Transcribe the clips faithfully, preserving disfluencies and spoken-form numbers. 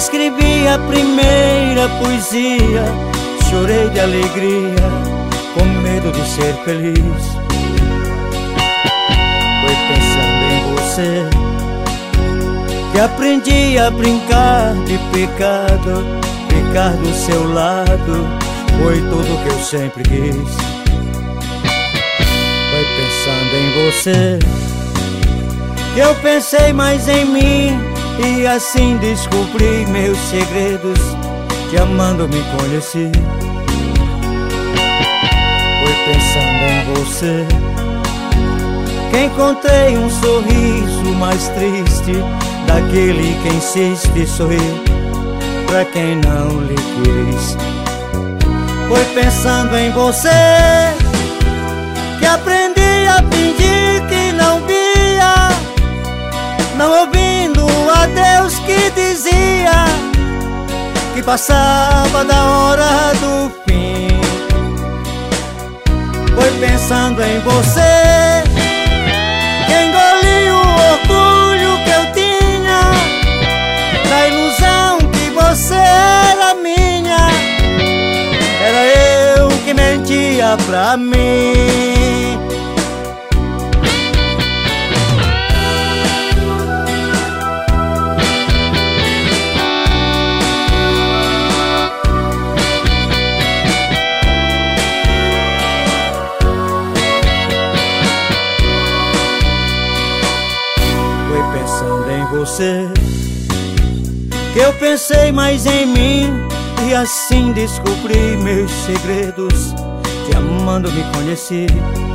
escrevi a primeira poesia, chorei de alegria, com medo de ser feliz. Foi pensando em você que aprendi a brincar de pecado. Ficar do seu lado foi tudo que eu sempre quis. Foi pensando em você que eu pensei mais em mim, e assim descobri meus segredos, te amando me conheci. Foi pensando em você que encontrei um sorriso mais triste, daquele que insiste sorrir pra quem não lhe quis. Foi pensando em você que aprendi a fingir que não via, não ouvindo a Deus que dizia que passava da hora do fim. Foi pensando em você que engoli o orgulho que eu tinha, da ilusão que você era minha. Era eu que mentia pra mim. Foi pensando em você que eu pensei mais em mim, e assim descobri meus segredos, te amando me conheci.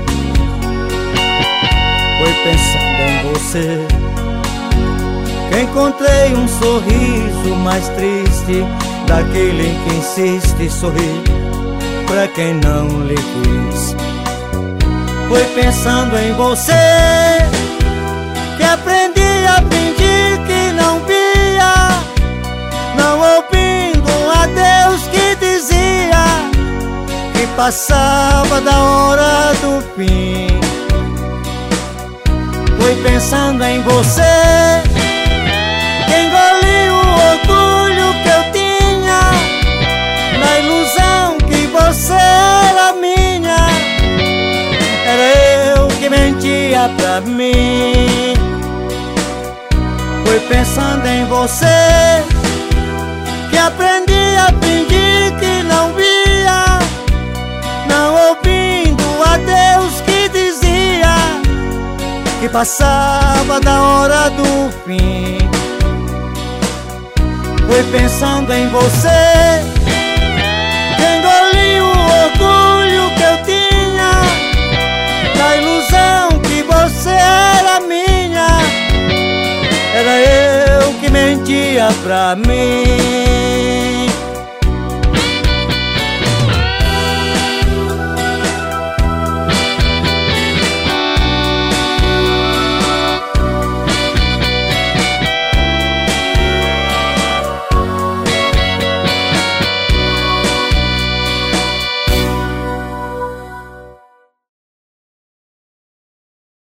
Foi pensando em você que encontrei um sorriso mais triste, daquele que insiste sorrir pra quem não lhe quis. Foi pensando em você que aprendi a fingir que não via, não ouvindo a Deus que dizia que passava da hora do fim. Foi pensando em você que engoli o orgulho que eu tinha, na ilusão que você era minha. Era eu que mentia pra mim. Foi pensando em você que aprendi a fingir que não via, não ouvindo a Deus que dizia que passava da hora do fim. Foi pensando em você que engoli o orgulho que eu tinha, da ilusão que você era minha. Era eu que mentia pra mim.